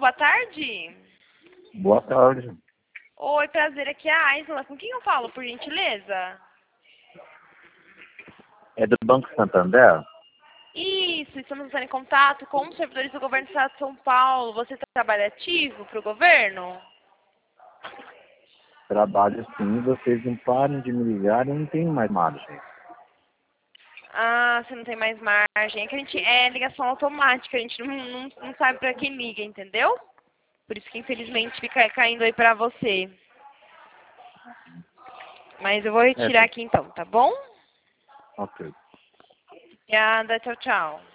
boa tarde. Boa tarde. Oi, prazer, aqui é a Aisla. Com quem eu falo, por gentileza? É do Banco Santander? Isso, estamos entrando em contato com os servidores do governo do estado de São Paulo. Você trabalha ativo para o governo? Trabalho sim, vocês não param de me ligar, eu não tenho mais margem. Ah, você não tem mais margem. É que a gente é ligação automática, a gente não sabe para quem liga, entendeu? Por isso que infelizmente fica caindo aí para você. Mas eu vou retirar aqui então, tá bom? Ok. Obrigada, tchau, tchau.